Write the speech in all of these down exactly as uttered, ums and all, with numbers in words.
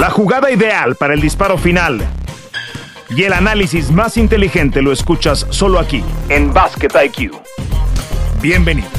La jugada ideal para el disparo final y el análisis más inteligente lo escuchas solo aquí, en Basket I Q. Bienvenidos.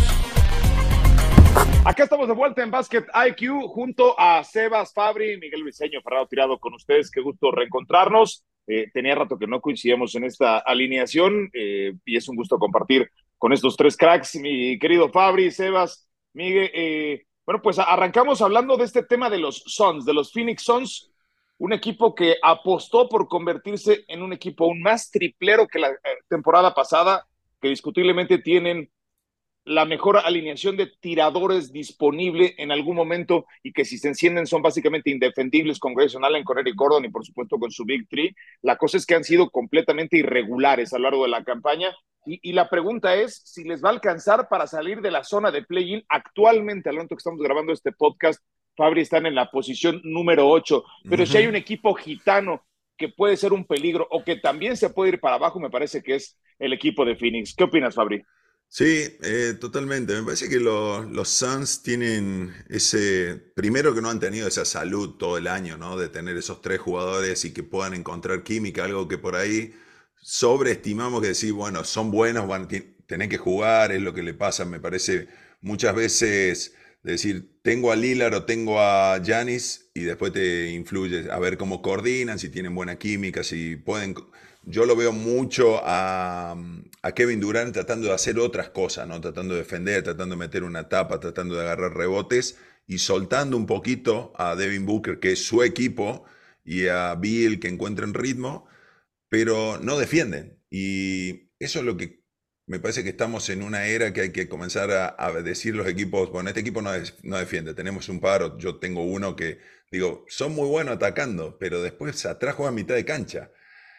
Acá estamos de vuelta en Basket I Q junto a Sebas Fabri, Miguel Briceño, Fernando Tirado con ustedes. Qué gusto reencontrarnos. Eh, tenía rato que no coincidíamos en esta alineación eh, y es un gusto compartir con estos tres cracks, mi querido Fabri, Sebas, Miguel. Eh, bueno, pues arrancamos hablando de este tema de los Suns, de los Phoenix Suns, un equipo que apostó por convertirse en un equipo aún más triplero que la eh, temporada pasada, que discutiblemente tienen la mejor alineación de tiradores disponible en algún momento y que si se encienden son básicamente indefendibles con Grayson Allen, con Eric Gordon y por supuesto con su Big Three. La cosa es que han sido completamente irregulares a lo largo de la campaña y, y la pregunta es si les va a alcanzar para salir de la zona de play-in. Actualmente, al momento que estamos grabando este podcast, Fabri están en la posición número ocho, pero uh-huh. Si hay un equipo gitano que puede ser un peligro o que también se puede ir para abajo, me parece que es el equipo de Phoenix. ¿Qué opinas, Fabri? Sí, eh, totalmente. Me parece que lo, los Suns tienen ese, primero que no han tenido esa salud todo el año, ¿no? De tener esos tres jugadores y que puedan encontrar química, algo que por ahí sobreestimamos, que decir, bueno, son buenos, van a tener que jugar, es lo que le pasa, me parece, muchas veces, de decir, tengo a Lillard o tengo a Giannis y después te influye a ver cómo coordinan, si tienen buena química, si pueden... Yo lo veo mucho a, a Kevin Durant tratando de hacer otras cosas, ¿no? Tratando de defender, tratando de meter una tapa, tratando de agarrar rebotes y soltando un poquito a Devin Booker, que es su equipo, y a Bill, que encuentran ritmo, pero no defienden. Y eso es lo que me parece que estamos en una era que hay que comenzar a, a decir los equipos, bueno, este equipo no, es, no defiende, tenemos un par, yo tengo uno que, digo, son muy buenos atacando, pero después atrás juegan mitad de cancha.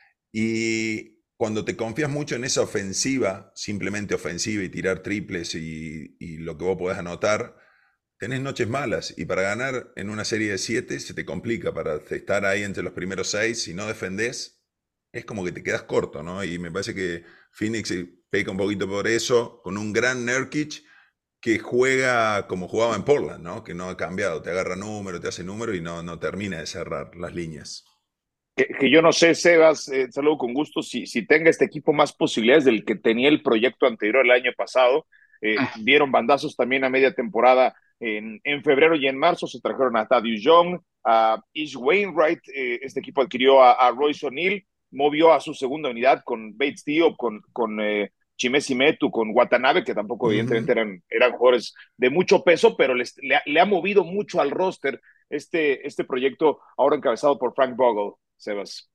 Y cuando te confías mucho en esa ofensiva, simplemente ofensiva y tirar triples y, y lo que vos podés anotar, tenés noches malas. Y para ganar en una serie de siete se te complica. Para estar ahí entre los primeros seis, si no defendés, es como que te quedas corto, ¿no? Y me parece que Phoenix peca un poquito por eso, con un gran Nurkic que juega como jugaba en Portland, ¿no? Que no ha cambiado, te agarra número, te hace número y no, no termina de cerrar las líneas. Que, que yo no sé, Sebas, eh, saludo con gusto, si, si tenga este equipo más posibilidades del que tenía el proyecto anterior el año pasado. Eh, dieron bandazos también a media temporada en, en febrero y en marzo, se trajeron a Thaddeus Young, a Ish Wainwright, eh, este equipo adquirió a, a Royce O'Neal, movió a su segunda unidad con Bates Diop, con, con eh, Chimezie Metu, con Watanabe, que tampoco uh-huh. evidentemente eran, eran jugadores de mucho peso, pero les, le, le ha movido mucho al roster este, este proyecto ahora encabezado por Frank Vogel. Sebas.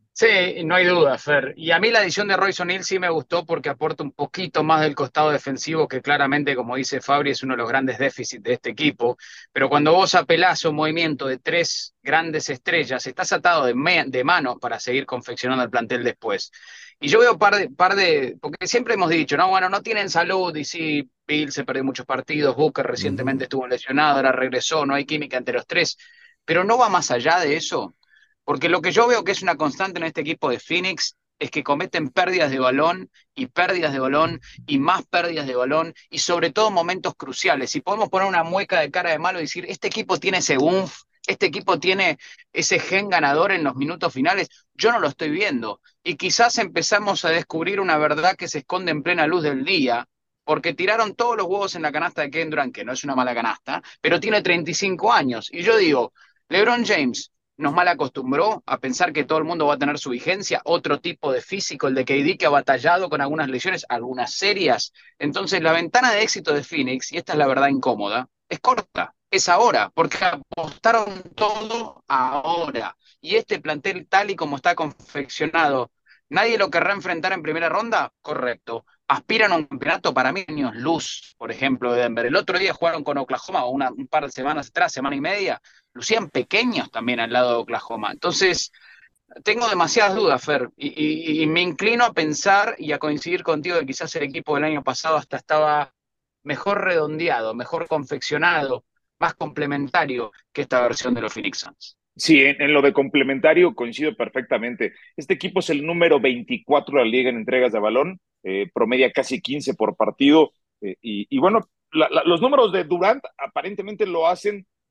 Sí, no hay duda, Fer. Y a mí la adición de Royce O'Neal sí me gustó porque aporta un poquito más del costado defensivo, que claramente, como dice Fabri, es uno de los grandes déficits de este equipo. Pero cuando vos apelás a un movimiento de tres grandes estrellas, estás atado de, me de manos para seguir confeccionando el plantel después. Y yo veo par de, par de, porque siempre hemos dicho, no, bueno, no tienen salud, y sí, Bill se perdió muchos partidos, Booker recientemente uh-huh. estuvo lesionado, ahora regresó, no hay química entre los tres. Pero no va más allá de eso. Porque lo que yo veo que es una constante en este equipo de Phoenix es que cometen pérdidas de balón y pérdidas de balón y más pérdidas de balón y sobre todo momentos cruciales. Si podemos poner una mueca de cara de malo y decir, este equipo tiene ese umf, este equipo tiene ese gen ganador en los minutos finales, yo no lo estoy viendo. Y quizás empezamos a descubrir una verdad que se esconde en plena luz del día, porque tiraron todos los huevos en la canasta de Kevin Durant, que no es una mala canasta, pero tiene treinta y cinco años. Y yo digo, LeBron James nos mal acostumbró a pensar que todo el mundo va a tener su vigencia, otro tipo de físico, el de K D, que ha batallado con algunas lesiones, algunas serias. Entonces la ventana de éxito de Phoenix, y esta es la verdad incómoda, es corta, es ahora, porque apostaron todo ahora. Y este plantel tal y como está confeccionado, ¿nadie lo querrá enfrentar en primera ronda? Correcto. Aspiran a un campeonato para mí, años luz, por ejemplo, de Denver. El otro día jugaron con Oklahoma, una, un par de semanas atrás, semana y media, lucían pequeños también al lado de Oklahoma. Entonces, tengo demasiadas dudas, Fer, y, y, y me inclino a pensar y a coincidir contigo de que quizás el equipo del año pasado hasta estaba mejor redondeado, mejor confeccionado, más complementario que esta versión de los Phoenix Suns. Sí, en, en lo de complementario coincido perfectamente. Este equipo es el número veinticuatro de la liga en entregas de balón, eh, promedia casi quince por partido, eh, y, y bueno, la, la, los números de Durant aparentemente lo hacen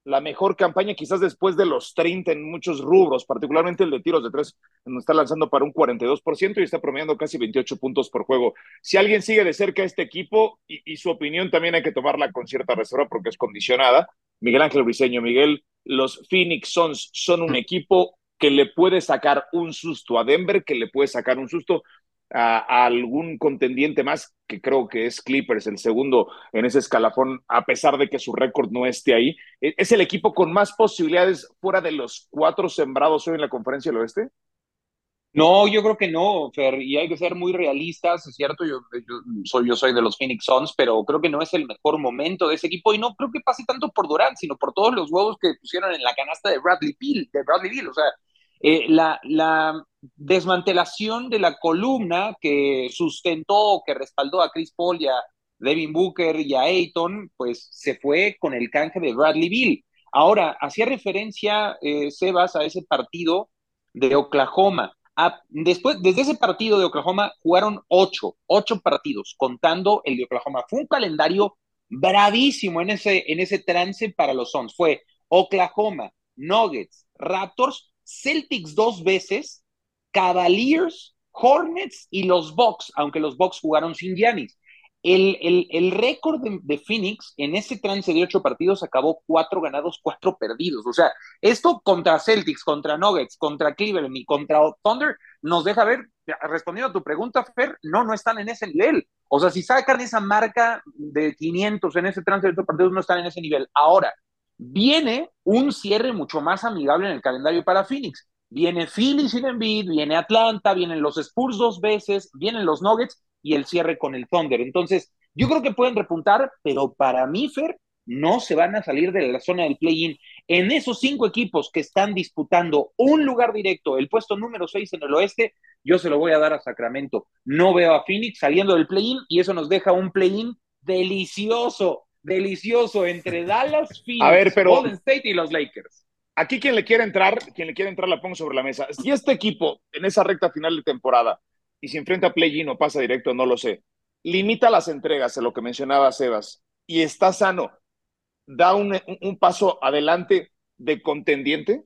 la mejor campaña quizás después de los treinta en muchos rubros, particularmente el de tiros de tres, donde está lanzando para un cuarenta y dos por ciento y está promediando casi veintiocho puntos por juego. Si alguien sigue de cerca a este equipo, y, y su opinión también hay que tomarla con cierta reserva porque es condicionada, Miguel Ángel Briceño. Miguel, los Phoenix Suns son un equipo que le puede sacar un susto a Denver, que le puede sacar un susto a, a algún contendiente más, que creo que es Clippers, el segundo en ese escalafón, a pesar de que su récord no esté ahí. ¿Es el equipo con más posibilidades fuera de los cuatro sembrados hoy en la Conferencia del Oeste? No, yo creo que no, Fer, y hay que ser muy realistas, es cierto, yo, yo, soy, yo soy de los Phoenix Suns, pero creo que no es el mejor momento de ese equipo, y no creo que pase tanto por Durant, sino por todos los huevos que pusieron en la canasta de Bradley Beal, de Bradley Beal, o sea, eh, la, la desmantelación de la columna que sustentó, que respaldó a Chris Paul y a Devin Booker y a Ayton, pues se fue con el canje de Bradley Beal. Ahora, hacía referencia, eh, Sebas, a ese partido de Oklahoma. A, después, desde ese partido de Oklahoma jugaron ocho, ocho partidos, contando el de Oklahoma. Fue un calendario bravísimo en ese, en ese trance para los Suns. Fue Oklahoma, Nuggets, Raptors, Celtics dos veces, Cavaliers, Hornets y los Bucks, aunque los Bucks jugaron sin Giannis. El, el, el récord de, de Phoenix en ese trance de ocho partidos acabó cuatro ganados, cuatro perdidos. O sea, esto contra Celtics, contra Nuggets, contra Cleveland y contra Thunder nos deja ver, respondiendo a tu pregunta, Fer, no, no están en ese nivel. O sea, si sacan esa marca de quinientos en ese trance de ocho partidos, no están en ese nivel. Ahora, viene un cierre mucho más amigable en el calendario para Phoenix. Viene Philly sin Embiid, viene Atlanta, vienen los Spurs dos veces, vienen los Nuggets y el cierre con el Thunder. Entonces, yo creo que pueden repuntar, pero para mí, Fer, no se van a salir de la zona del play-in. En esos cinco equipos que están disputando un lugar directo, el puesto número seis en el oeste, yo se lo voy a dar a Sacramento. No veo a Phoenix saliendo del play-in y eso nos deja un play-in delicioso, delicioso entre Dallas, Phoenix, a ver, pero Golden State y los Lakers. Aquí quien le quiere entrar, quien le quiere entrar la pongo sobre la mesa. Si este equipo en esa recta final de temporada y se enfrenta a play-in o pasa directo, no lo sé, limita las entregas, a lo que mencionaba Sebas, y está sano, da un, un paso adelante de contendiente.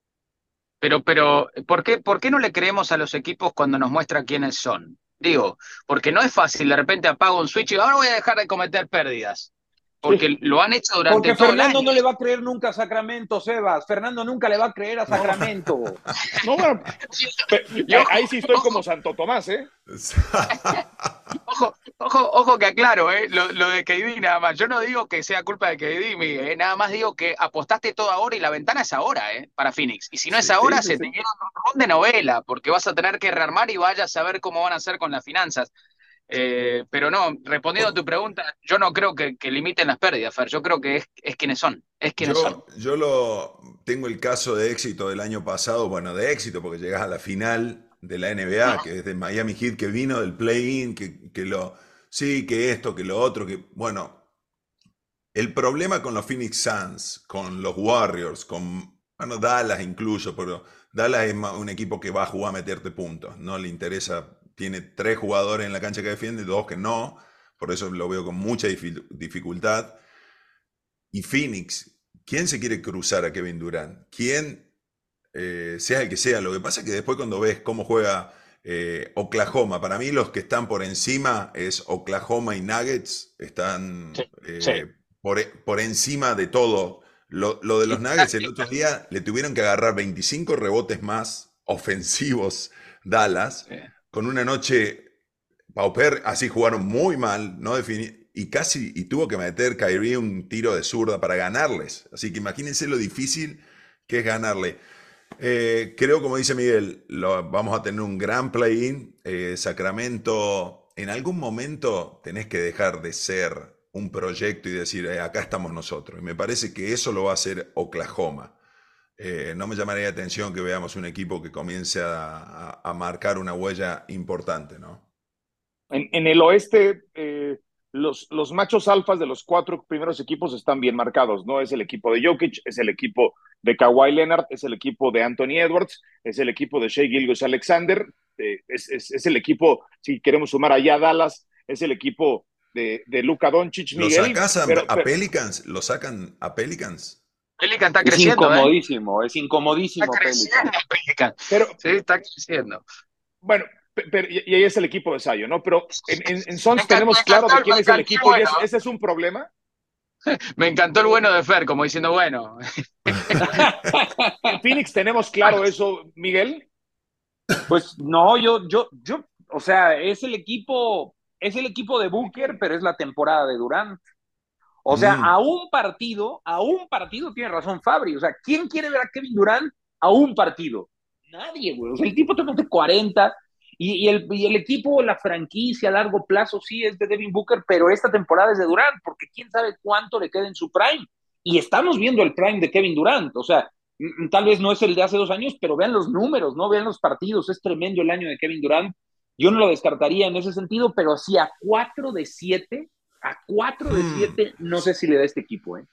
Pero, pero, ¿por qué, por qué no le creemos a los equipos cuando nos muestra quiénes son? Digo, porque no es fácil, de repente apago un switch y ahora voy a dejar de cometer pérdidas. Porque sí. Lo han hecho durante Porque todo Fernando el año. no le va a creer nunca a Sacramento, Sebas. Fernando nunca le va a creer a Sacramento. No, bueno, yo, ahí sí estoy ojo, como Santo Tomás, ¿eh? ojo, ojo, ojo que aclaro, ¿eh? Lo, lo de K D nada más. Yo no digo que sea culpa de K D, Miguel, ¿eh? Nada más digo que apostaste todo ahora y la ventana es ahora, ¿eh? Para Phoenix. Y si no sí, es ahora, sí, se sí. te queda un ron de novela, porque vas a tener que rearmar y vayas a ver cómo van a hacer con las finanzas. Eh, pero no, respondiendo a tu pregunta, yo no creo que, que limiten las pérdidas, Fer. Yo creo que es, es quienes son, es quienes yo, son. Yo lo tengo el caso de éxito del año pasado, bueno, de éxito porque llegas a la final de la N B A, uh-huh. que es de Miami Heat, que vino del play-in, que, que lo, sí, que esto, que lo otro, que, bueno, el problema con los Phoenix Suns, con los Warriors, con, bueno, Dallas incluso, pero Dallas es un equipo que va a jugar a meterte puntos, no le interesa. Tiene tres jugadores en la cancha que defienden, dos que no. Por eso lo veo con mucha dificultad. Y Phoenix, ¿quién se quiere cruzar a Kevin Durant? ¿Quién, eh, sea el que sea? Lo que pasa es que después cuando ves cómo juega eh, Oklahoma, para mí los que están por encima es Oklahoma y Nuggets. Están sí, eh, sí. Por, por encima de todo. Lo, lo de los Nuggets el otro día le tuvieron que agarrar veinticinco rebotes más ofensivos Dallas. Sí. Con una noche pauper, así jugaron muy mal, no defini- y casi y tuvo que meter Kyrie un tiro de zurda para ganarles. Así que imagínense lo difícil que es ganarle. Eh, creo, como dice Miguel, lo, vamos a tener un gran play-in. Eh, Sacramento, en algún momento tenés que dejar de ser un proyecto y decir, eh, acá estamos nosotros. Y me parece que eso lo va a hacer Oklahoma. Eh, no me llamaría la atención que veamos un equipo que comience a, a, a marcar una huella importante, ¿no? En, en el oeste, eh, los, los machos alfas de los cuatro primeros equipos están bien marcados, ¿no? Es el equipo de Jokic, es el equipo de Kawhi Leonard, es el equipo de Anthony Edwards, es el equipo de Shai Gilgeous-Alexander, eh, es, es, es el equipo, si queremos sumar allá a Dallas, es el equipo de, de Luka Doncic, Miguel. ¿Lo sacas a, pero, a pero, Pelicans? ¿Lo sacan a Pelicans? Pelican está Es creciendo, ¿eh? incomodísimo, es incomodísimo Está creciendo Pelican. Pelican. Pero, Sí, está creciendo. bueno, pero, y, y ahí es el equipo de Sayo, ¿no? Pero en, en, en Me Sons encantó, me tenemos claro encantó, de me quién es el encantó el equipo y bueno. es, ese es un problema. Me encantó el bueno de Fer, como diciendo, bueno. En Phoenix tenemos claro eso, Miguel. Pues no, yo, yo, yo, o sea, es el equipo, es el equipo de Booker, pero es la temporada de Durant. O sea, a Mm, un partido, a un partido tiene razón Fabri. O sea, ¿quién quiere ver a Kevin Durant a un partido? Nadie, güey. O sea, el tipo te mete cuarenta y, y, el, y el equipo, la franquicia a largo plazo sí es de Devin Booker, pero esta temporada es de Durant, porque quién sabe cuánto le queda en su prime. Y estamos viendo el prime de Kevin Durant. O sea, tal vez no es el de hace dos años, pero vean los números, ¿no? Vean los partidos. Es tremendo el año de Kevin Durant. Yo no lo descartaría en ese sentido, pero sí a cuatro de siete a cuatro de mm. siete no sé si le da este equipo, ¿eh?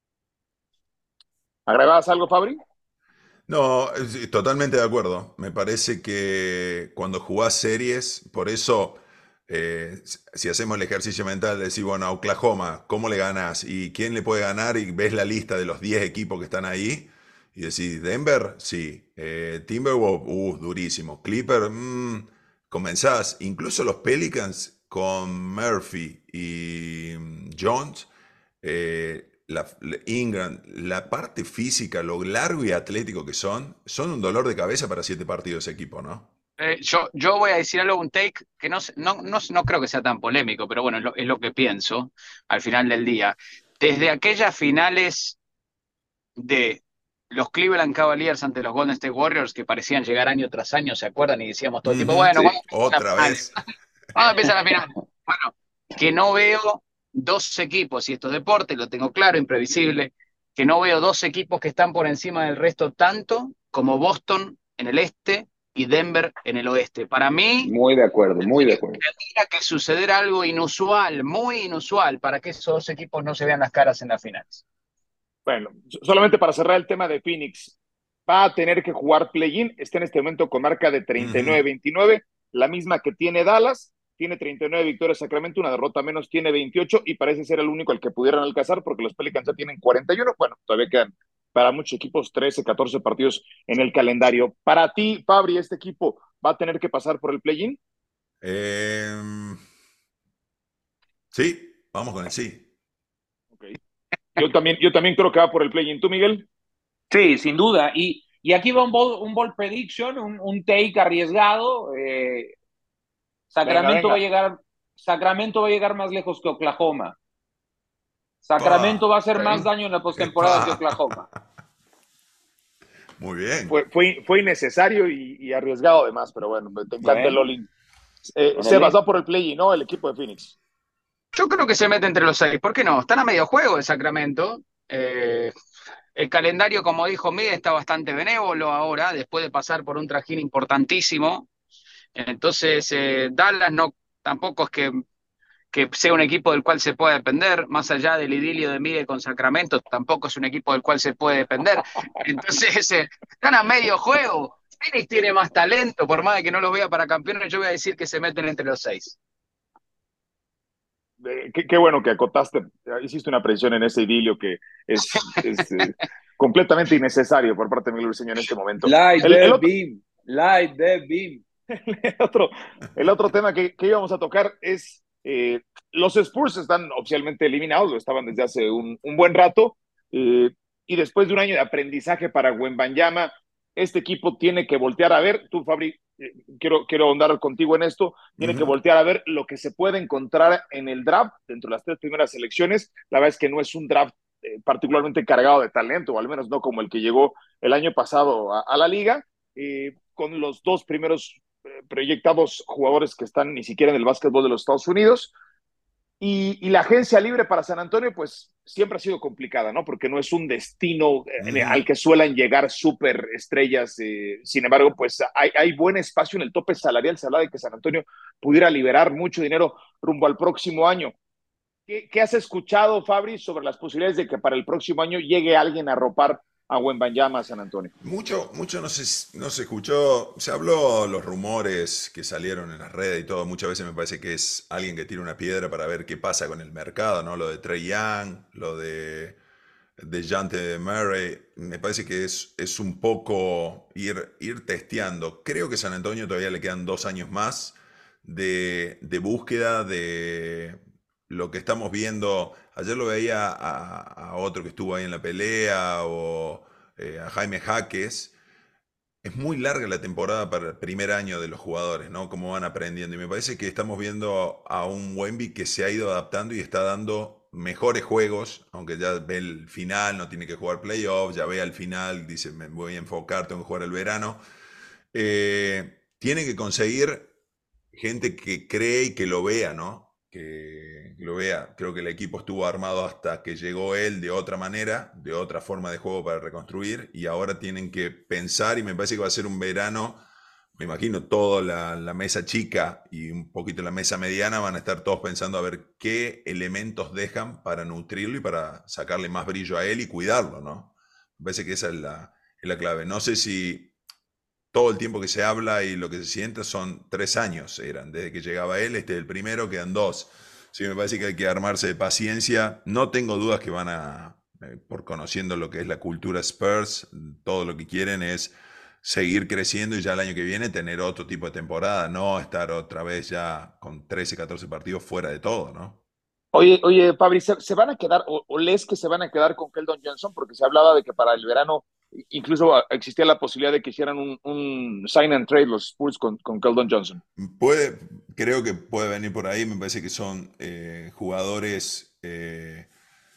¿Agregabas algo, Fabri? No, sí, totalmente de acuerdo. Me parece que cuando jugás series, por eso, eh, si hacemos el ejercicio mental de decir, bueno, a Oklahoma, ¿cómo le ganás? ¿Y quién le puede ganar? Y ves la lista de los diez equipos que están ahí. Y decís, Denver, sí. Eh, Timberwolves, uh, durísimo. Clipper, mm, comenzás. Incluso los Pelicans con Murphy y mm, Jones. eh, la, la- Ingram, la parte física, lo largo y atlético que son, son un dolor de cabeza para siete partidos ese equipo, ¿no? Eh, yo, yo voy a decir algo, un take que no, sé- no, no, no creo que sea tan polémico, pero bueno, es lo, es lo que pienso al final del día. Desde aquellas finales de los Cleveland Cavaliers ante los Golden State Warriors que parecían llegar año tras año, ¿se acuerdan? Y decíamos todo el tiempo, Ujú. bueno, Sí. ¿cuándo empiezan las Otra finales? vez. ¿Cuándo empiezan las finales? Bueno, que no veo dos equipos, y esto es deporte, lo tengo claro, imprevisible, que no veo dos equipos que están por encima del resto tanto como Boston en el este y Denver en el oeste. Para mí, Muy de acuerdo, muy de acuerdo. tendría que suceder algo inusual, muy inusual, para que esos dos equipos no se vean las caras en las finales. Bueno, solamente para cerrar el tema de Phoenix, va a tener que jugar play-in, está en este momento con marca de treinta y nueve Ujú. veintinueve, la misma que tiene Dallas, tiene treinta y nueve victorias Sacramento, una derrota menos, tiene veintiocho y parece ser el único al que pudieran alcanzar porque los Pelicans ya tienen cuarenta y uno. Bueno, todavía quedan para muchos equipos trece, catorce partidos en el calendario. Para ti, Fabri, ¿este equipo va a tener que pasar por el play-in? Em, sí, vamos con el sí. Okay. Yo también, yo también creo que va por el play-in. ¿Tú, Miguel? Sí, sin duda. Y, y aquí va un ball, un ball prediction, un, un take arriesgado. Eh, Venga, Sacramento va a venga. llegar, Sacramento va a llegar más lejos que Oklahoma. Sacramento Pa, va a hacer más ¿Sí? daño en la postemporada que pa. Oklahoma. Muy bien. Fue, fue, fue innecesario y, y arriesgado además, pero bueno, te encanta el Bueno, all Eh, Sebas órale. va por el play, ¿no? El equipo de Phoenix. Yo creo que se mete entre los seis. ¿Por qué no? Están a medio juego de Sacramento. Eh, el calendario, como dijo Miguel, está bastante benévolo ahora, después de pasar por un trajín importantísimo. Entonces, eh, Dallas no, tampoco es que, que sea un equipo del cual se pueda depender, más allá del idilio de Miguel con Sacramento, tampoco es un equipo del cual se puede depender. Entonces, eh, están a medio juego. Phoenix tiene más talento, por más de que no los vea para campeones, yo voy a decir que se meten entre los seis. Eh, qué, qué, bueno que acotaste, hiciste una precisión en ese idilio que es, es eh, completamente innecesario por parte de Miguel Briseño en este momento. Light El, el, the otro, beam, light the beam. el, otro, el otro tema que, que íbamos a tocar es eh, los Spurs están oficialmente eliminados, lo estaban desde hace un, un buen rato, eh, y después de un año de aprendizaje para Wembanyama, este equipo tiene que voltear a ver, tú Fabri, eh, quiero, quiero ahondar contigo en esto, tiene que Ujú. voltear a ver lo que se puede encontrar en el draft dentro de las tres primeras selecciones. La verdad es que no es un draft eh, particularmente cargado de talento, o al menos no como el que llegó el año pasado a, a la liga, eh, con los dos primeros eh, proyectados jugadores que están ni siquiera en el básquetbol de los Estados Unidos. Y, y, la agencia libre para San Antonio, pues siempre ha sido complicada, ¿no? Porque no es un destino eh, al Ujú. que suelen llegar súper estrellas. Eh, sin embargo, pues hay, hay buen espacio en el tope salarial. Se habla de que San Antonio pudiera liberar mucho dinero rumbo al próximo año. ¿Qué, qué has escuchado, Fabri, sobre las posibilidades de que para el próximo año llegue alguien a ropar a Wembanyama a San Antonio? Mucho, mucho no se, no se escuchó, se habló los rumores que salieron en las redes y todo, muchas veces me parece que es alguien que tira una piedra para ver qué pasa con el mercado, ¿no? Lo de Trey Young, lo de de Jante Murray, me parece que es, es un poco ir, ir testeando. Creo que San Antonio todavía le quedan dos años más de, de búsqueda de lo que estamos viendo. Ayer lo veía a, a otro que estuvo ahí en la pelea o eh, a Jaime Jaques. Es muy larga la temporada para el primer año de los jugadores, ¿no? Cómo van aprendiendo. Y me parece que estamos viendo a un Wemby que se ha ido adaptando y está dando mejores juegos, aunque ya ve el final, no tiene que jugar playoffs, ya ve al final, dice, me voy a enfocar, tengo que jugar el verano. Eh, tiene que conseguir gente que cree y que lo vea, ¿no? Que, que lo vea. Creo que el equipo estuvo armado hasta que llegó él de otra manera, de otra forma de juego para reconstruir, y ahora tienen que pensar, y me parece que va a ser un verano, me imagino toda la, la mesa chica y un poquito la mesa mediana van a estar todos pensando a ver qué elementos dejan para nutrirlo y para sacarle más brillo a él y cuidarlo, ¿no? Me parece que esa es la, es la clave. No sé si todo el tiempo que se habla y lo que se siente son tres años, eran, desde que llegaba él, este es el primero, quedan dos. Sí, me parece que hay que armarse de paciencia. No tengo dudas que van a, eh, por conociendo lo que es la cultura Spurs, todo lo que quieren es seguir creciendo y ya el año que viene tener otro tipo de temporada, no estar otra vez ya con trece, catorce partidos fuera de todo, ¿no? Oye, oye, Fabri, ¿se, se van a quedar, o, o lees que se van a quedar con Keldon Johnson? Porque se hablaba de que para el verano incluso existía la posibilidad de que hicieran un, un sign and trade los Spurs con, con Keldon Johnson. Puede, creo que puede venir por ahí, me parece que son eh, jugadores eh,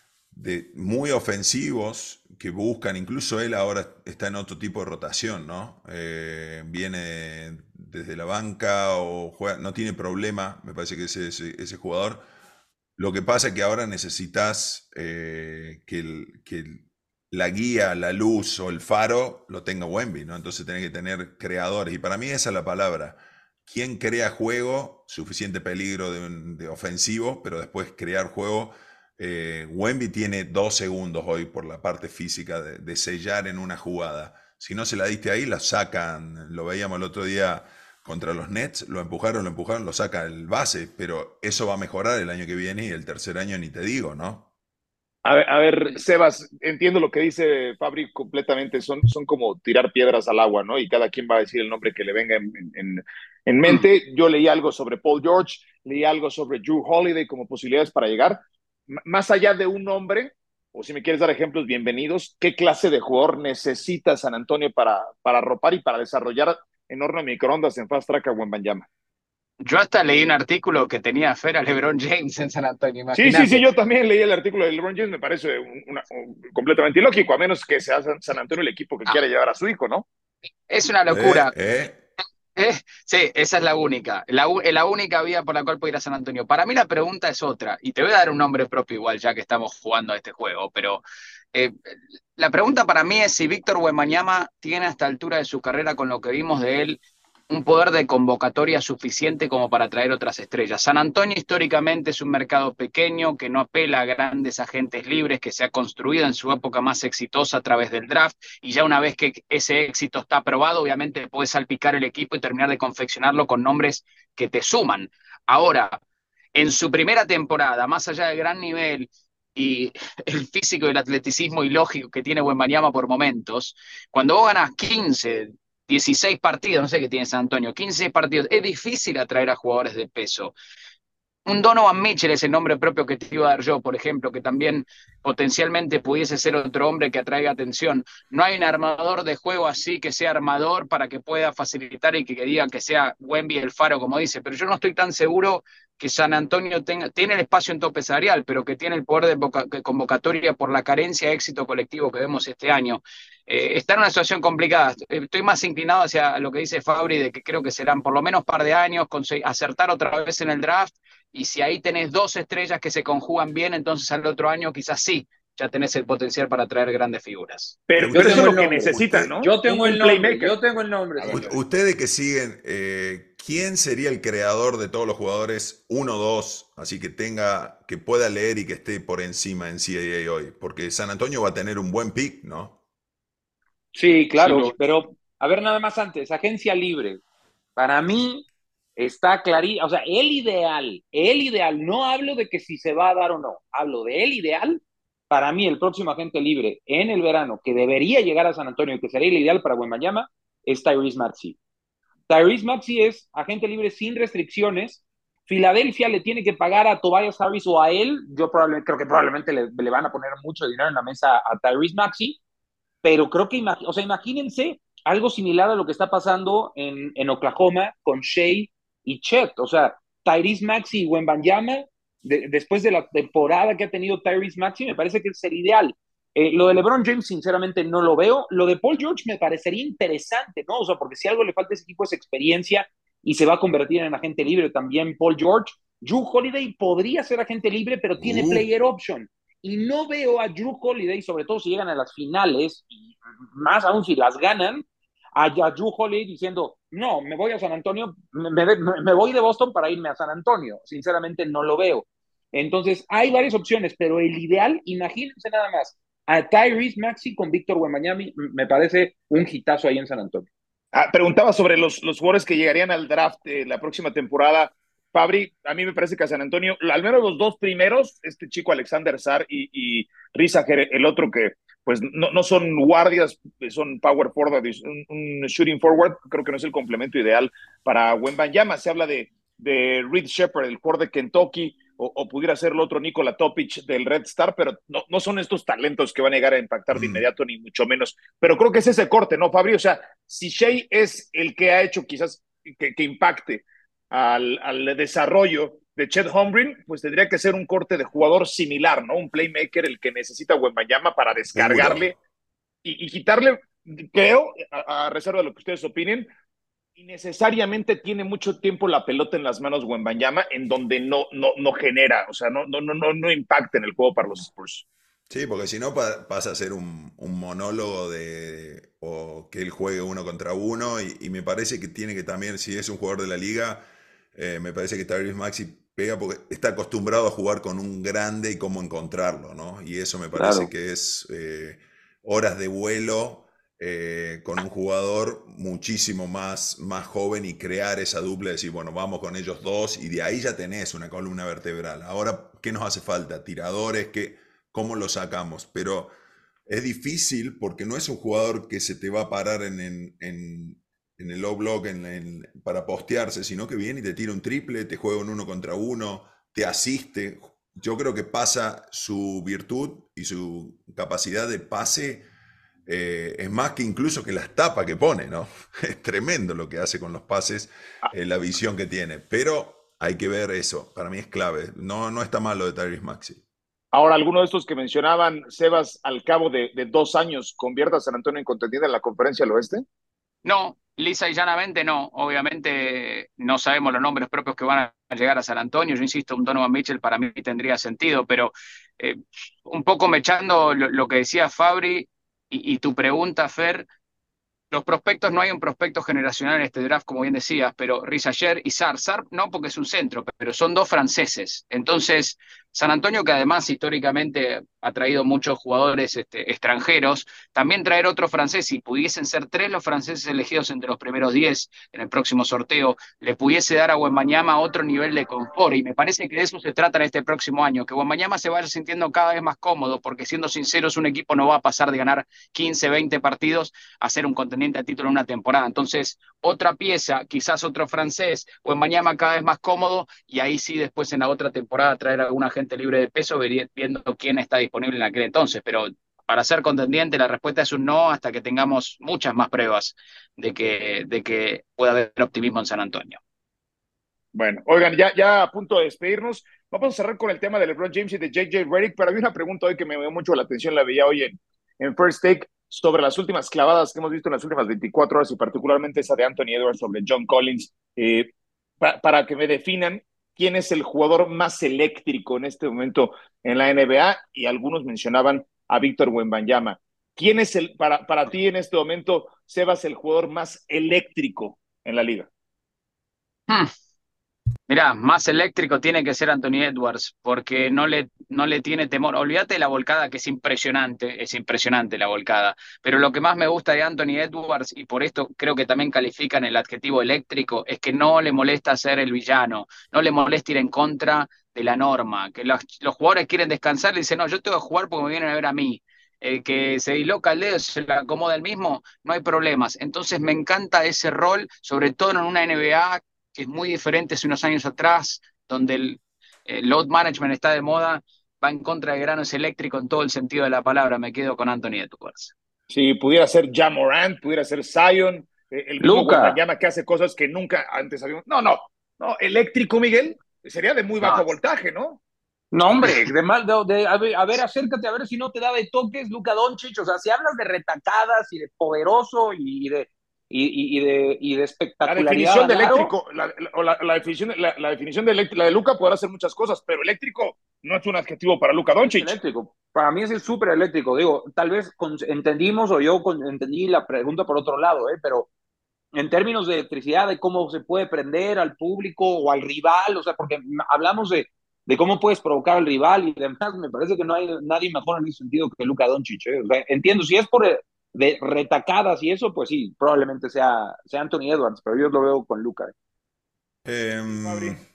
de, muy ofensivos que buscan, incluso él ahora está en otro tipo de rotación, ¿no? Eh, viene desde la banca o juega, no tiene problema, me parece que ese, ese, ese jugador. Lo que pasa es que ahora necesitas eh, que, el, que el, la guía, la luz o el faro lo tenga Wemby, ¿no? Entonces tenés que tener creadores. Y para mí esa es la palabra. ¿Quién crea juego? Suficiente peligro de, de ofensivo, pero después crear juego. Eh, Wemby tiene dos segundos hoy por la parte física de, de sellar en una jugada. Si no se la diste ahí, la sacan. Lo veíamos el otro día contra los Nets, lo empujaron, lo empujaron, lo saca el base, pero eso va a mejorar el año que viene y el tercer año ni te digo, ¿no? A ver, a ver, Sebas, entiendo lo que dice Fabri completamente, son, son como tirar piedras al agua, ¿no? Y cada quien va a decir el nombre que le venga en, en, en mente. Yo leí algo sobre Paul George, leí algo sobre Drew Holiday como posibilidades para llegar. M más allá de un nombre, o si me quieres dar ejemplos, bienvenidos, ¿qué clase de jugador necesita San Antonio para, para ropar y para desarrollar en horno de microondas en fast track a Wembanyama? Yo hasta leí un artículo que tenía Fer a LeBron James en San Antonio, Sí, sí, sí, imagínate. yo también leí el artículo de LeBron James, me parece un, una, un, completamente ilógico, a menos que sea San, San Antonio el equipo que Ah, quiera llevar a su hijo, ¿no? es una Eh, locura. eh. Eh, sí, esa es la única, la, la única vía por la cual puedo ir a San Antonio. Para mí la pregunta es otra, y te voy a dar un nombre propio igual, ya que estamos jugando a este juego, pero eh, la pregunta para mí es si Víctor Wembanyama tiene a esta altura de su carrera, con lo que vimos de él, un poder de convocatoria suficiente como para atraer otras estrellas. San Antonio históricamente es un mercado pequeño que no apela a grandes agentes libres, que se ha construido en su época más exitosa a través del draft, y ya una vez que ese éxito está aprobado, obviamente puedes salpicar el equipo y terminar de confeccionarlo con nombres que te suman. Ahora, en su primera temporada, más allá del gran nivel y el físico y el atleticismo ilógico que tiene Wembanyama por momentos, cuando vos ganas quince, dieciséis partidos, no sé qué tiene San Antonio, quince partidos, es difícil atraer a jugadores de peso. Un Donovan Mitchell es el nombre propio que te iba a dar yo, por ejemplo, que también potencialmente pudiese ser otro hombre que atraiga atención. No hay un armador de juego así que sea armador para que pueda facilitar y que, que diga que sea Wemby el faro, como dice, pero yo no estoy tan seguro que San Antonio tenga, tiene el espacio en tope salarial, pero que tiene el poder de, boca, de convocatoria por la carencia de éxito colectivo que vemos este año. Eh, está en una situación complicada. Estoy más inclinado hacia lo que dice Fabri, de que creo que serán por lo menos un par de años, acertar otra vez en el draft, y si ahí tenés dos estrellas que se conjugan bien, entonces al otro año quizás sí, ya tenés el potencial para traer grandes figuras. Pero, Pero pero Yo eso es tengo lo el que nombre. necesitan, usted, ¿no? Yo Un, tengo el un nombre. playmaker. Yo tengo el nombre, A ver, señor. ustedes que siguen, eh, ¿quién sería el creador de todos los jugadores? Uno o dos, así que tenga, que pueda leer y que esté por encima en C A A hoy. Porque San Antonio va a tener un buen pick, ¿no? Sí, sin claro, duda. pero a ver, nada más antes, agencia libre. Para mí está clarísimo, o sea, el ideal, el ideal, no hablo de que si se va a dar o no, hablo de el ideal, para mí el próximo agente libre en el verano que debería llegar a San Antonio y que sería el ideal para Wembanyama es Tyrese Maxey. Tyrese Maxey es agente libre sin restricciones. Filadelfia le tiene que pagar a Tobias Harris o a él. Yo probablemente, creo que probablemente le, le van a poner mucho dinero en la mesa a Tyrese Maxey, pero creo que, o sea, imagínense algo similar a lo que está pasando en, en Oklahoma con Shea y Chet. O sea, Tyrese Maxey y Wembanyama, de, después de la temporada que ha tenido Tyrese Maxey, me parece que es el ideal. Eh, lo de LeBron James, sinceramente, no lo veo. Lo de Paul George me parecería interesante, ¿no? O sea, porque si algo le falta a ese equipo es experiencia y se va a convertir en agente libre también Paul George. Drew Holiday podría ser agente libre, pero tiene Uh, player option. Y no veo a Drew Holiday, sobre todo si llegan a las finales, y más aún si las ganan, a, a Drew Holiday diciendo, no, me voy a San Antonio, me, me, me voy de Boston para irme a San Antonio. Sinceramente no lo veo. Entonces, hay varias opciones, pero el ideal, imagínense nada más, a Tyrese Maxey con Víctor Wembanyama, me parece un hitazo ahí en San Antonio. Ah, preguntaba sobre los, los jugadores que llegarían al draft eh, la próxima temporada. Fabri, a mí me parece que a San Antonio, al menos los dos primeros, este chico Alexander Sarr y, y Risa, el otro que pues no, no son guardias, son power forward, un, un shooting forward, creo que no es el complemento ideal para Wembanyama. Se habla de, de Reed Shepard, el jugador de Kentucky, o, o pudiera ser el otro Nikola Topic del Red Star, pero no, no son estos talentos que van a llegar a impactar de mm, inmediato, ni mucho menos. Pero creo que es ese corte, ¿no, Fabri? O sea, si Shea es el que ha hecho quizás que, que impacte al, al desarrollo de Chet Holmgren, pues tendría que ser un corte de jugador similar, ¿no? Un playmaker el que necesita Wembanyama para seguro. descargarle y, y quitarle, creo, a, a reserva de lo que ustedes opinen, y necesariamente tiene mucho tiempo la pelota en las manos Wembanyama, en donde no, no, no genera, o sea, no, no, no, no, no impacta en el juego para los Spurs. Sí, porque si no pa- pasa a ser un, un monólogo de o que él juegue uno contra uno y, y me parece que tiene que también, si es un jugador de la liga, eh, me parece que Tyrese Maxey pega porque está acostumbrado a jugar con un grande y cómo encontrarlo, ¿no? Y eso me parece Claro. que es eh, horas de vuelo eh, con un jugador muchísimo más, más joven y crear esa dupla, decir, bueno, vamos con ellos dos y de ahí ya tenés una columna vertebral. Ahora, ¿qué nos hace falta? Tiradores, que cómo lo sacamos, pero es difícil porque no es un jugador que se te va a parar en, en, en, en el low block en, en, para postearse, sino que viene y te tira un triple, te juega un uno contra uno, te asiste. Yo creo que pasa su virtud y su capacidad de pase eh, es más que incluso que las tapas que pone, ¿no? Es tremendo lo que hace con los pases, eh, la visión que tiene, pero hay que ver eso, para mí es clave. No, no está mal lo de Tyrese Maxey. Ahora, alguno de estos que mencionaban, Sebas, al cabo de, de dos años, ¿convierte a San Antonio en contendiente en la Conferencia del Oeste? No, lisa y llanamente no. Obviamente no sabemos los nombres propios que van a llegar a San Antonio. Yo insisto, un Donovan Mitchell para mí tendría sentido, pero eh, un poco mechando lo, lo que decía Fabri y, y tu pregunta, Fer. Los prospectos, no hay un prospecto generacional en este draft, como bien decías, pero Risacher y Sarr. Sarr no porque es un centro, pero son dos franceses. Entonces, San Antonio, que además históricamente ha traído muchos jugadores este, extranjeros, también traer otro francés, si pudiesen ser tres los franceses elegidos entre los primeros diez en el próximo sorteo, le pudiese dar a Wembanyama otro nivel de confort. Y me parece que de eso se trata en este próximo año, que Wembanyama se vaya sintiendo cada vez más cómodo, porque siendo sinceros, un equipo no va a pasar de ganar quince, veinte partidos a ser un contendiente a título en una temporada. Entonces, otra pieza, quizás otro francés, o en mañana cada vez más cómodo, y ahí sí después en la otra temporada traer a algún agente libre de peso, viendo quién está disponible en aquel entonces. Pero para ser contendiente la respuesta es un no hasta que tengamos muchas más pruebas de que, de que pueda haber optimismo en San Antonio. Bueno, oigan, ya, ya a punto de despedirnos, vamos a cerrar con el tema de LeBron James y de J J Redick, pero había una pregunta hoy que me dio mucho la atención, la veía hoy en, en First Take, sobre las últimas clavadas que hemos visto en las últimas veinticuatro horas y particularmente esa de Anthony Edwards sobre John Collins, eh, pa, para que me definan quién es el jugador más eléctrico en este momento en la N B A, y algunos mencionaban a Víctor Wembanyama. ¿Quién es el, para, para ti en este momento, Sebas, el jugador más eléctrico en la liga? Hmm. Mirá, más eléctrico tiene que ser Anthony Edwards, porque no le, no le tiene temor. Olvídate de la volcada, que es impresionante, es impresionante la volcada. Pero lo que más me gusta de Anthony Edwards, y por esto creo que también califican el adjetivo eléctrico, es que no le molesta ser el villano, no le molesta ir en contra de la norma, que los, los jugadores quieren descansar y dicen, no, yo tengo que jugar porque me vienen a ver a mí. El que se disloca el dedo, se le acomoda el mismo, no hay problemas. Entonces me encanta ese rol, sobre todo en una N B A que es muy diferente hace unos años atrás, donde el, el load management está de moda, va en contra de Granos Eléctrico en todo el sentido de la palabra. Me quedo con Anthony Edwards. Sí, pudiera ser Ja Morant, pudiera ser Zion, eh, el mismo Luka. Wembanyama que hace cosas que nunca antes habíamos. No, no, no, eléctrico, Miguel, sería de muy bajo No, voltaje, ¿no? No, hombre, de mal, de, de- a, ver, a ver, acércate a ver si no te da de toques Luka Doncic. O sea, si hablas de retacadas y de poderoso y de, y, y- y de, y de La espectacularidad definición al de aro, eléctrico, la, la, la, la definición, la, la definición de, elect- la de Luca podrá hacer muchas cosas, pero eléctrico no es un adjetivo para Luka es Doncic. eléctrico. Para mí es el súper eléctrico. Digo, tal vez con- entendimos o yo con- entendí la pregunta por otro lado, ¿eh? Pero en términos de electricidad, de cómo se puede prender al público o al rival, o sea, porque hablamos de, de cómo puedes provocar al rival y demás, me parece que no hay nadie mejor en ese sentido que Luka Doncic. ¿Eh? O sea, entiendo, si es por eh, de retacadas y eso, pues sí, probablemente sea, sea Anthony Edwards, pero yo lo veo con Luka. Em, Fabri.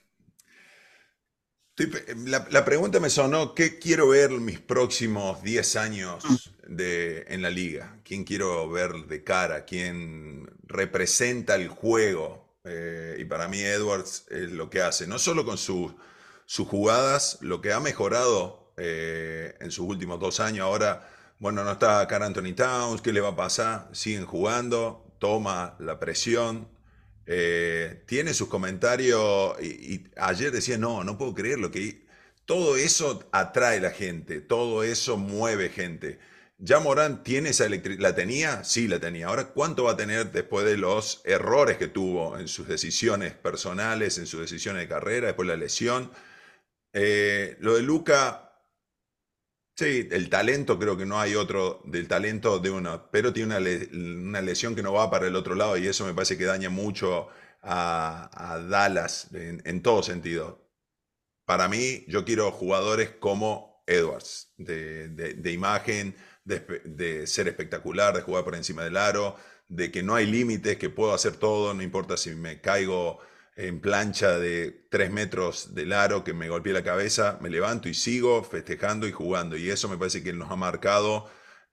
estoy pe- la, la pregunta me sonó, ¿qué quiero ver mis próximos diez mm, años de, en la liga? ¿Quién quiero ver de cara? ¿Quién representa el juego? Eh, y para mí Edwards es lo que hace, no solo con sus sus jugadas, lo que ha mejorado eh, en sus últimos dos años. Ahora, bueno, no está Karl Anthony Towns, ¿qué le va a pasar? Siguen jugando, toma la presión, eh, tiene sus comentarios y, y ayer decía, no, no puedo creer lo que... Todo eso atrae a la gente, todo eso mueve gente. ¿Ya Morán tiene esa electricidad? ¿La tenía? Sí, la tenía. Ahora, ¿cuánto va a tener después de los errores que tuvo en sus decisiones personales, en sus decisiones de carrera, después de la lesión? Eh, lo de Luca, sí, el talento creo que no hay otro del talento de uno, pero tiene una, le- una lesión que no va para el otro lado y eso me parece que daña mucho a, a Dallas en, en todo sentido. Para mí, yo quiero jugadores como Edwards, de, de- de imagen, de, espe- de ser espectacular, de jugar por encima del aro, de que no hay límites, que puedo hacer todo, no importa si me caigo en plancha de tres metros del aro, que me golpeé la cabeza, me levanto y sigo festejando y jugando. Y eso me parece que nos ha marcado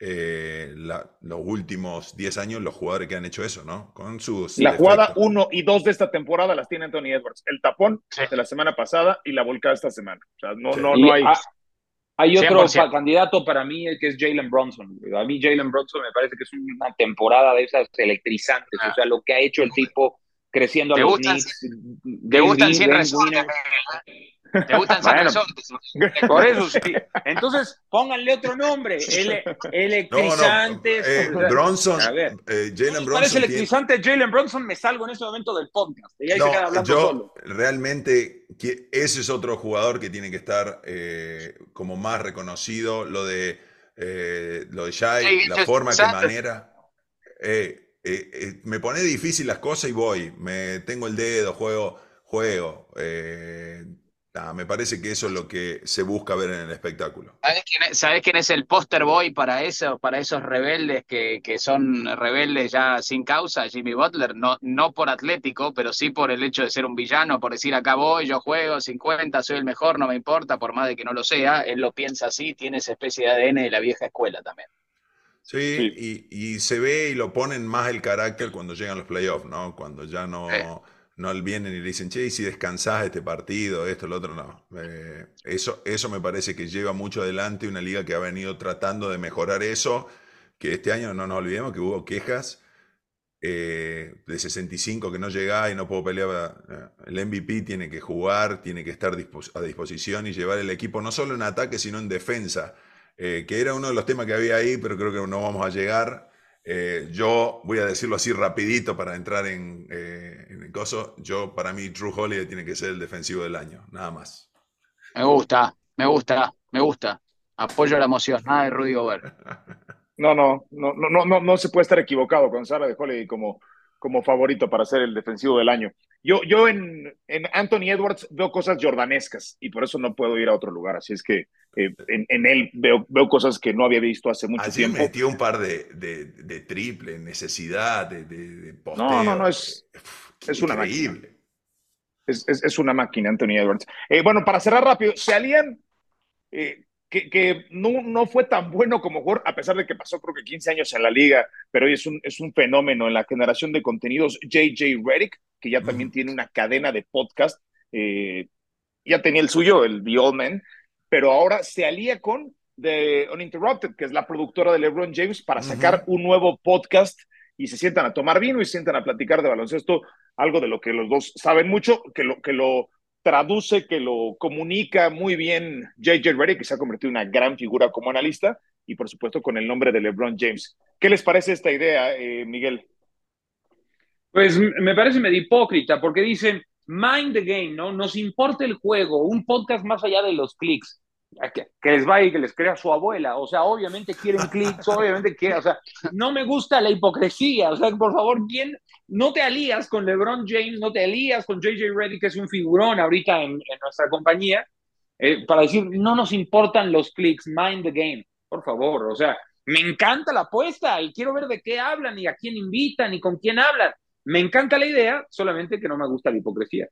eh, la- los últimos diez años los jugadores que han hecho eso, ¿no? Con sus La jugada defectos. uno y dos de esta temporada las tiene Anthony Edwards. El tapón sí, de la semana pasada y la volcada esta semana. O sea, no, Sí. no, Y no hay. a- hay cien por otro pa- ciento. candidato para mí eh, que es Jalen Brunson. A mí Jalen Brunson me parece que es una temporada de esas electrizantes. O Ah, sea, lo que ha hecho el tipo creciendo a ¿Te los gustan, Knicks, te game, gustan win- sin game resortes, winners. Miguel, ¿eh? ¿Te gustan sin Bueno, resortes? por eso sí. Entonces, pónganle otro nombre. Ele- No, no, electrizantes. eh, O sea, a Bronson, ver, eh, ¿no Jalen les parece Bronson tiene... electrizante Jalen Brunson? Me salgo en este momento del podcast. Y ahí se No, queda hablando yo solo. realmente, que- ese es otro jugador que tiene que estar eh, como más reconocido. Lo de, eh, lo de Shai, Sí, la ellos forma que usaste. manera. eh, eh, eh, me pone difícil las cosas y voy. Me tengo el dedo, juego, juego. eh, nada, me parece que eso es lo que se busca ver en el espectáculo. ¿Sabés quién es, sabés quién es el poster boy para eso, para esos rebeldes que, que son rebeldes ya sin causa? Jimmy Butler, no, no por atlético, pero sí por el hecho de ser un villano, por decir acá voy, yo juego cincuenta, soy el mejor, no me importa, por más de que no lo sea, él lo piensa así, tiene esa especie de A D N de la vieja escuela también. Sí, Sí. y, y se ve y lo ponen más el carácter cuando llegan los playoffs, ¿no? Cuando ya Eh, no, no vienen y le dicen, che, y si descansás este partido, esto, lo otro, no. Eh, eso, eso me parece que lleva mucho adelante una liga que ha venido tratando de mejorar eso, que este año no nos olvidemos que hubo quejas eh, de sesenta y cinco que no llegaba y no puedo pelear. eh, El M V P tiene que jugar, tiene que estar dispos- a disposición y llevar el equipo no solo en ataque, sino en defensa, eh, que era uno de los temas que había ahí, pero creo que no vamos a llegar. Eh, yo voy a decirlo así rapidito para entrar en, eh, en el coso. Yo, para mí, Drew Holiday tiene que ser el defensivo del año, nada más. me gusta, me gusta, me gusta. Apoyo la emoción, nada de Rudy Gobert. No, no, no, no, no, no, no se puede estar equivocado con Sara de Holiday como, como favorito para ser el defensivo del año. Yo, yo en, en Anthony Edwards veo cosas jordanescas y por eso no puedo ir a otro lugar. Así es que eh, en, en él veo, veo cosas que no había visto hace mucho Ayer tiempo. metió un par de, de, de triple, necesidad, de, de, de No, no, no, posteo. es, Eh, uf, es una máquina. increíble. Es, es, es una máquina, Anthony Edwards. Eh, bueno, para cerrar rápido, se alían eh, que, que no, no fue tan bueno como jugador, a pesar de que pasó creo que quince años en la liga, pero hoy es un, es un fenómeno en la generación de contenidos. J J Redick, que ya también Ujú. tiene una cadena de podcast, eh, ya tenía el suyo, el The Old Man, pero ahora se alía con The Uninterrupted, que es la productora de LeBron James, para sacar Ujú. un nuevo podcast y se sientan a tomar vino y se sientan a platicar de baloncesto, algo de lo que los dos saben mucho, que lo, que lo traduce, que lo comunica muy bien J J Redick, que se ha convertido en una gran figura como analista, y por supuesto con el nombre de LeBron James. ¿Qué les parece esta idea, eh, Miguel? Pues me parece medio hipócrita, porque dicen, mind the game, ¿no? Nos importa el juego, un podcast más allá de los clics. Que, que les vaya y que les crea su abuela. O sea, obviamente quieren clics, obviamente quieren, o sea, no me gusta la hipocresía. O sea, por favor, ¿quién? No te alías con LeBron James, no te alías con J J Redick, que es un figurón ahorita en, en nuestra compañía, eh, para decir, no nos importan los clics, mind the game, por favor. O sea, me encanta la apuesta y quiero ver de qué hablan y a quién invitan y con quién hablan. Me encanta la idea, solamente que no me gusta la hipocresía.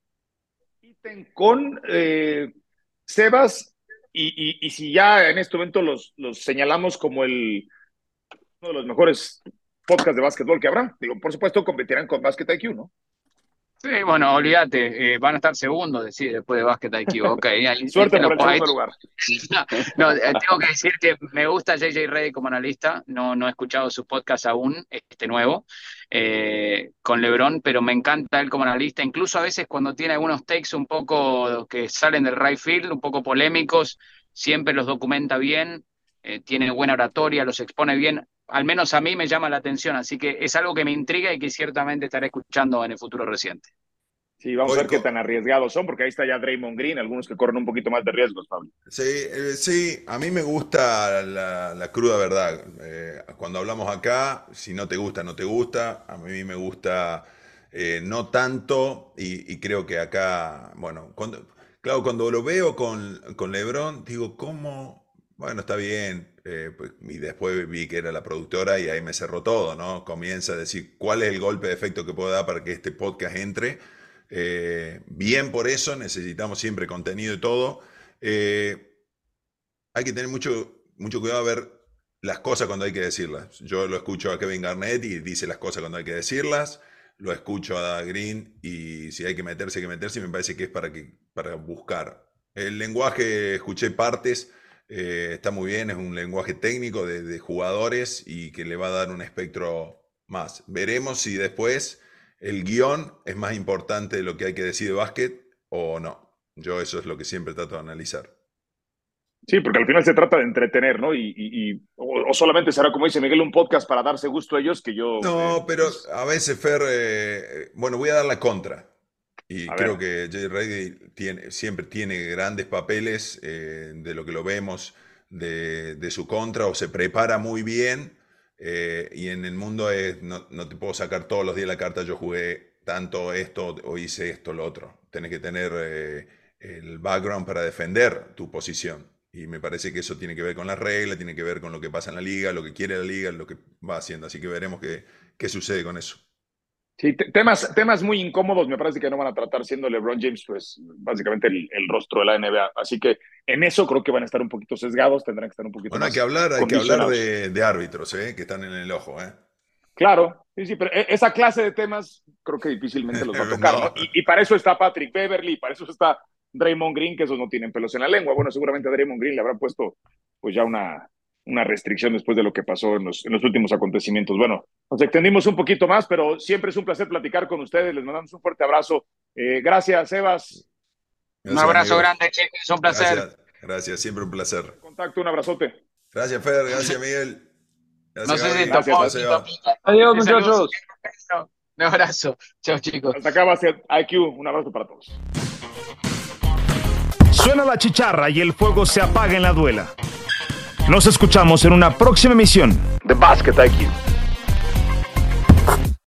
Con eh, Sebas, y, y, y, si ya en este momento los, los señalamos como el, uno de los mejores podcasts de básquetbol que habrá, digo, por supuesto competirán con Basket I Q, ¿no? Sí, bueno, olvídate, eh, van a estar segundos, decir, después de Basket I Q. Ok, ahí, ahí Suerte te lo por el pongo. segundo lugar. No, eh, tengo que decir que me gusta J J Redick como analista. No, no he escuchado su podcast aún, este nuevo, eh, con LeBron, pero me encanta él como analista. Incluso a veces cuando tiene algunos takes un poco que salen del right field, un poco polémicos, siempre los documenta bien, eh, tiene buena oratoria, los expone bien. Al menos a mí me llama la atención, así que es algo que me intriga y que ciertamente estaré escuchando en el futuro reciente. Sí, vamos Hoy a ver qué co- tan arriesgados son, porque ahí está ya Draymond Green, algunos que corren un poquito más de riesgos, Pablo. Sí, eh, sí, a mí me gusta la, la cruda verdad. Eh, cuando hablamos acá, si no te gusta, no te gusta. A mí me gusta eh, no tanto y, y creo que acá, bueno, cuando, claro, cuando lo veo con, con LeBron, digo, ¿cómo? Bueno, está bien. Eh, pues, y después vi que era la productora y ahí me cerró todo, ¿no? Comienza a decir cuál es el golpe de efecto que puedo dar para que este podcast entre. Eh, bien por eso, necesitamos siempre contenido y todo. Eh, hay que tener mucho, mucho cuidado a ver las cosas cuando hay que decirlas. Yo lo escucho a Kevin Garnett y dice las cosas cuando hay que decirlas. Lo escucho a Green y si hay que meterse, hay que meterse. Y me parece que es para, que, para buscar. El lenguaje, escuché partes, eh, está muy bien. Es un lenguaje técnico de, de jugadores y que le va a dar un espectro más. Veremos si después el guión es más importante de lo que hay que decir de básquet o no. Yo eso es lo que siempre trato de analizar. Sí, porque al final se trata de entretener, ¿no? Y, y, y o, o, solamente será, como dice Miguel, un podcast para darse gusto a ellos, que yo... Eh, No, pero pues, a veces, Fer, eh, bueno, voy a dar la contra. Y a creo ver. que Jay Redick tiene, siempre tiene grandes papeles eh, de lo que lo vemos de, de su contra o se prepara muy bien. Eh, y en el mundo es, no, no te puedo sacar todos los días la carta, yo jugué tanto esto o hice esto, lo otro. Tenés que tener eh, el background para defender tu posición. Y me parece que eso tiene que ver con las reglas, tiene que ver con lo que pasa en la liga, lo que quiere la liga, lo que va haciendo. Así que veremos qué, qué sucede con eso. Sí, temas, temas muy incómodos me parece que no van a tratar siendo LeBron James, pues básicamente el, el rostro de la N B A. Así que en eso creo que van a estar un poquito sesgados, tendrán que estar un poquito Bueno, hay más que hablar, hay que hablar condicionados. de, de árbitros, ¿eh? Que están en el ojo, ¿eh? Claro, sí, sí, pero esa clase de temas creo que difícilmente los va a tocar, ¿no? No. Y, y para eso está Patrick Beverly, para eso está Draymond Green, que esos no tienen pelos en la lengua. Bueno, seguramente a Draymond Green le habrá puesto pues ya una, una restricción después de lo que pasó en los, en los últimos acontecimientos. Bueno, nos extendimos un poquito más, pero siempre es un placer platicar con ustedes. Les mandamos un fuerte abrazo. Eh, gracias, Sebas. Un Gracias, abrazo amigos. grande, chicos. Es un placer. Gracias, gracias, siempre un placer. Contacto, un abrazote. Gracias, Fer, gracias, Miguel. No Gracias, sé si Gaby. topó, Gracias, si Seba. topó. Adiós, Esa luz. muchachos. Un abrazo. Chao, chicos. Hasta acá va a ser I Q. Un abrazo para todos. Suena la chicharra y el fuego se apaga en la duela. Nos escuchamos en una próxima emisión de Basket I Q.